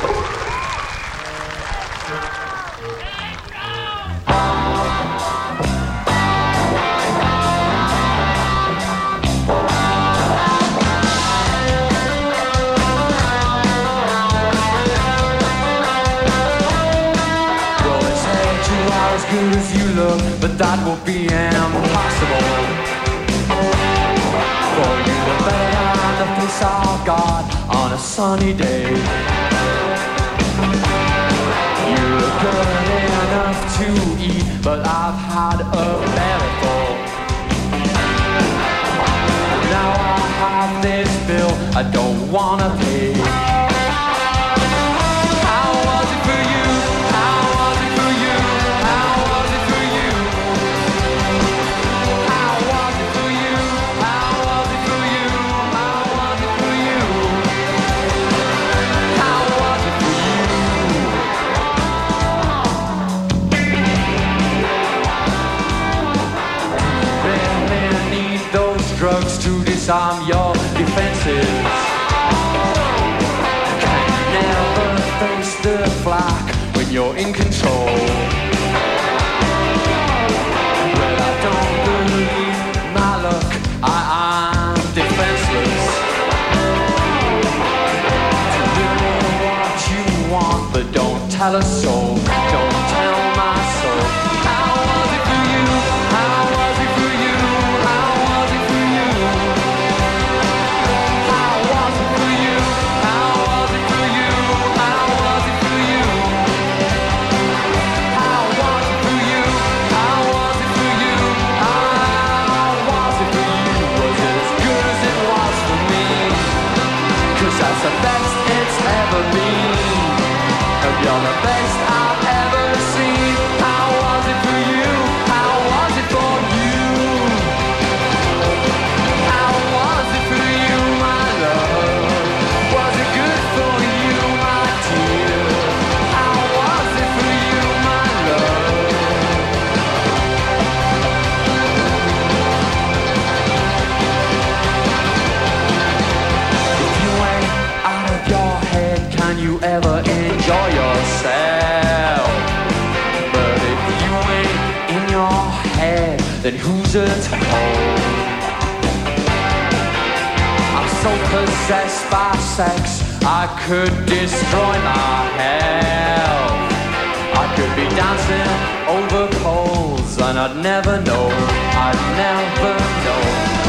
Good as you look, but that will be impossible. For you to better the face of God on a sunny day. You look good enough to eat, but I've had a belly full. Now I have this bill I don't wanna pay. How was it for you? How was it for you? How was it for you? How was it for you? How was it for you? How was it for you? How was it for you? Really need those drugs to disarm your defenses. Can never face the flak when you're in control. Well, I don't believe my luck, I'm defenseless. To do what you want, but don't tell a soul. Don't tell my soul. How was it for you? How was it for you? How was it for you? How was it for you? How was it for you? How was it for you? How was it for you? How was it for you? How was it for you? Was it as good as it was for me? 'Cause that's the best it's ever been. And you're the best I've ever seen. How was it for you? How was it for you? How was it for you, my love? Was it good for you, my dear? How was it for you, my love? If you ain't out of your head, can you ever enjoy yourself? But if you ain't in your head, then who's at home? I'm so possessed by sex, I could destroy my health. I could be dancing over poles and I'd never know, I'd never know.